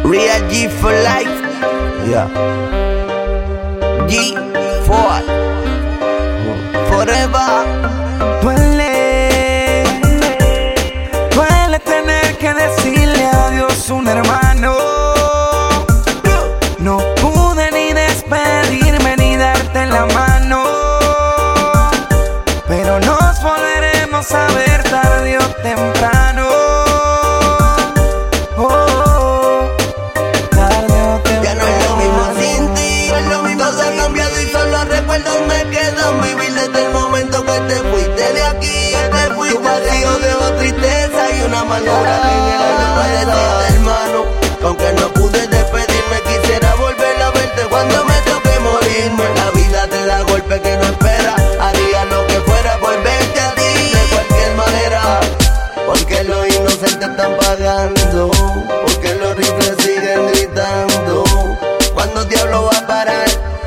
Real G for life. Yeah. G for forever. Duele tener que decirle adiós a un hermano. No pude ni despedirme ni darte la mano, pero nos volveremos a ver tarde o temprano. Tarde o temprano. Ya no es lo mismo sin ti, no es lo mismo. Todo ha cambiado y solo recuerdos me quedan. Vivir desde el momento que te fuiste de aquí, que te fuiste. Tu vacío dejó tristeza y una amargura que en el alma padeciste, hermano. Aunque no pude despedirme, quisiera volver a verte cuando me toque morirme. La vida te da golpe que no espera. Haría lo que fuera por verte a ti de cualquier manera. Porque los inocentes están pagando, porque los rifles siguen gritando. ¿Cuándo diablo va a parar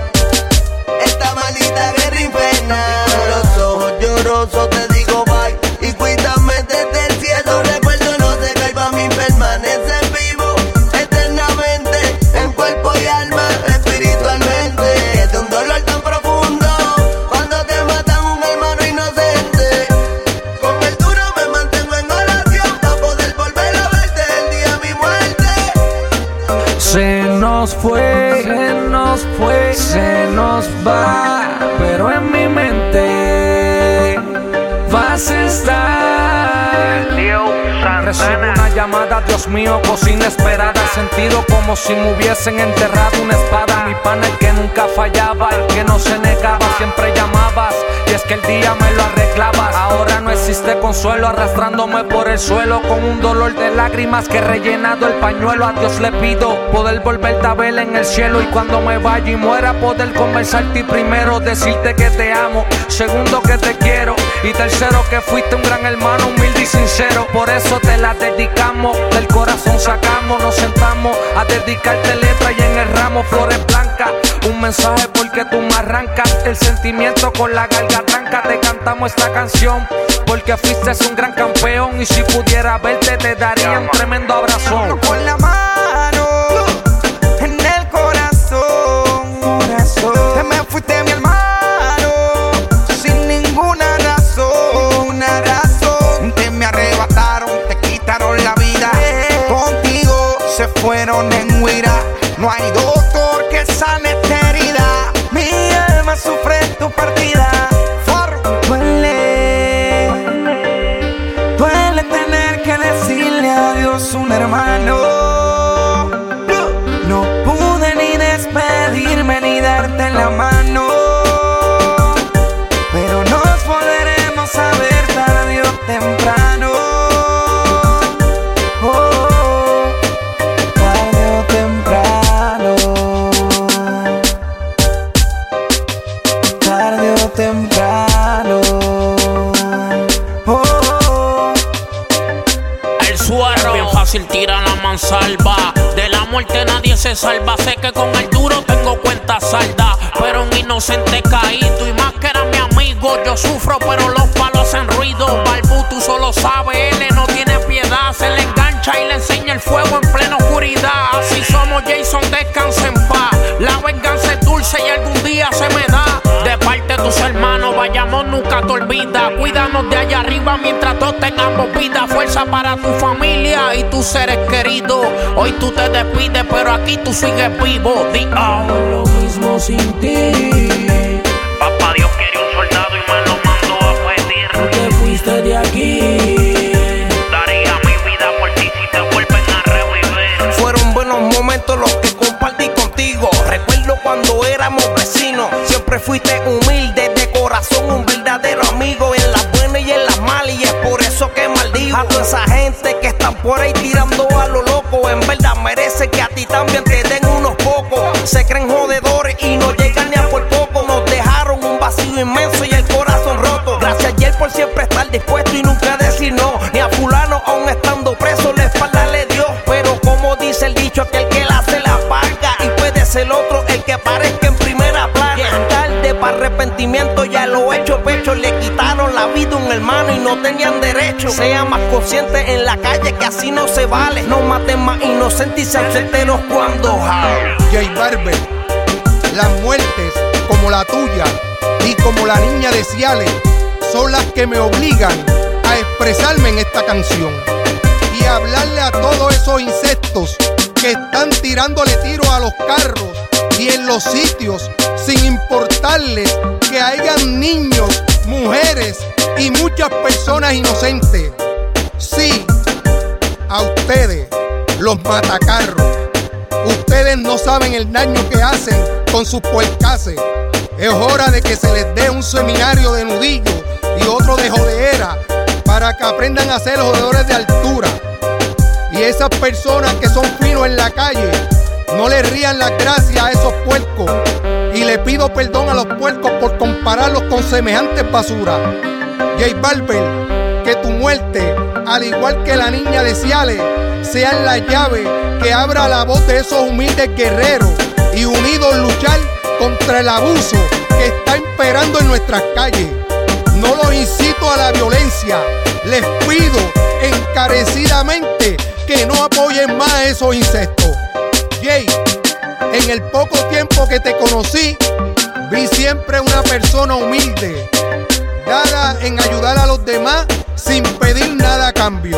esta maldita guerra infernal? Con los ojos llorosos te digo bye y cuídame desde el cielo. Recuerdo no se caiga, mi permanece vivo eternamente en cuerpo y alma, espiritualmente. Es de un dolor tan profundo cuando te matan un hermano inocente. Con el duro me mantengo en oración para poder volver a verte el día de mi muerte. Se nos fue, se nos va, pero en mi mente vas a estar. Recibo una llamada, Dios mío, cosa inesperada. Sentido como si me hubiesen enterrado una espada. Mi pana, el que nunca fallaba, el que no se negaba, siempre llamabas y es que el día me lo arreglabas. Ahora no existe consuelo, arrastrándome por el suelo con un dolor de lágrimas que he rellenado el pañuelo. A Dios le pido poder volverte a ver en el cielo, y cuando me vaya y muera poder conversarte y primero decirte que te amo, segundo que te quiero y tercero que fuiste un gran hermano, humilde y sincero. Por eso te la dedicamos, del corazón sacamos, nos sentamos a dedicarte letra y en el ramo flores blancas. Un mensaje porque tú me arrancas el sentimiento con la garganta. Te cantamos esta canción porque fuiste un gran campeón, y si pudiera verte te daría un tremendo abrazón. Con la mano en el corazón, te me fuiste mi hermano sin ninguna razón, te me arrebataron, te quitaron la vida, contigo se fueron en huida. No hay doctor que sane esta herida, mi alma sufre tu partida. Duele tener que decirle adiós a un hermano. No pude ni despedirme ni darte la mano, pero nos volveremos a ver tarde o temprano. Tarde o temprano. Tarde o temprano. El suero, bien fácil tira la mansalva. De la muerte nadie se salva. Sé que con el duro tengo cuenta salda, pero un inocente caído y más que era mi amigo. Yo sufro pero los palos hacen ruido. Balbu, tú solo sabes, él no tiene piedad. Se le engancha y le enseña el fuego en plena oscuridad. Así somos, Jason, descansa en paz. La venganza es dulce y algún día se me da. De parte de tus hermanos, vayamos, nunca te olvida. Cuídanos de allá arriba mientras todos tengamos vida. Fuerza para tu familia y tus seres queridos. Hoy tú te despides, pero aquí tú sigues vivo. Lo mismo sin ti. Papá Dios quería un soldado y me lo mandó a pedir. Tú te fuiste de aquí. Daría mi vida por ti si te vuelven a revivir. Fueron buenos momentos los que compartí contigo. Recuerdo cuando éramos vecinos. Siempre fuiste humilde de corazón, un verdadero amigo en las buenas y en las malas, y es por eso que maldigo a toda esa gente que están por ahí tirando a lo loco. En verdad merece que a ti también te den unos pocos. Se creen jodedores y no llegan ni a por poco. Nos dejaron un vacío inmenso y el corazón roto. Gracias ayer por siempre estar dispuesto y nunca decir no. Ni a fulano aún estando preso la espalda le dio. Pero como dice el dicho, aquel que la hace la paga, y puede ser otro el que parezca en primera plana. Y es tarde para arrepentimiento, ya lo hecho pecho, le quitaron la habido un hermano y no tenían derecho. Sea más consciente en la calle que así no se vale. No maten más inocentes y sean certeros cuando jale. J Barber, las muertes como la tuya y como la niña de Ciales son las que me obligan a expresarme en esta canción y hablarle a todos esos insectos que están tirándole tiros a los carros y en los sitios sin importarles que hayan niños, mujeres y muchas personas inocentes. Sí, a ustedes, los matacarros, ustedes no saben el daño que hacen con sus puercases. Es hora de que se les dé un seminario de nudillo y otro de jodeera para que aprendan a ser jodedores de altura. Y esas personas que son finos en la calle, no le rían las gracias a esos puercos. Y le pido perdón a los puercos por compararlos con semejantes basura. J Barber, que tu muerte, al igual que la niña de Ciales, sean la llave que abra la voz de esos humildes guerreros y unidos luchar contra el abuso que está imperando en nuestras calles. No los incito a la violencia, les pido encarecidamente que no apoyen más a esos insectos. Jay, en el poco tiempo que te conocí, vi siempre una persona humilde, dada en ayudar a los demás sin pedir nada a cambio.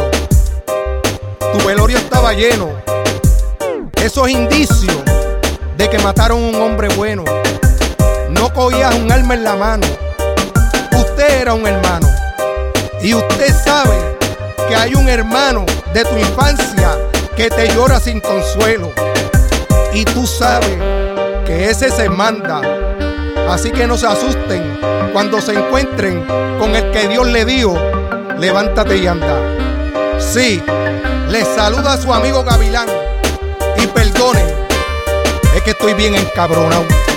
Tu velorio estaba lleno. Eso es indicio de que mataron a un hombre bueno. No cogías un arma en la mano. Usted era un hermano. Y usted sabe que hay un hermano de tu infancia que te llora sin consuelo. Y tú sabes que ese se manda. Así que no se asusten cuando se encuentren con el que Dios le dio. Levántate y anda. Sí, les saluda a su amigo Gavilán. Y perdonen, es que estoy bien encabronado.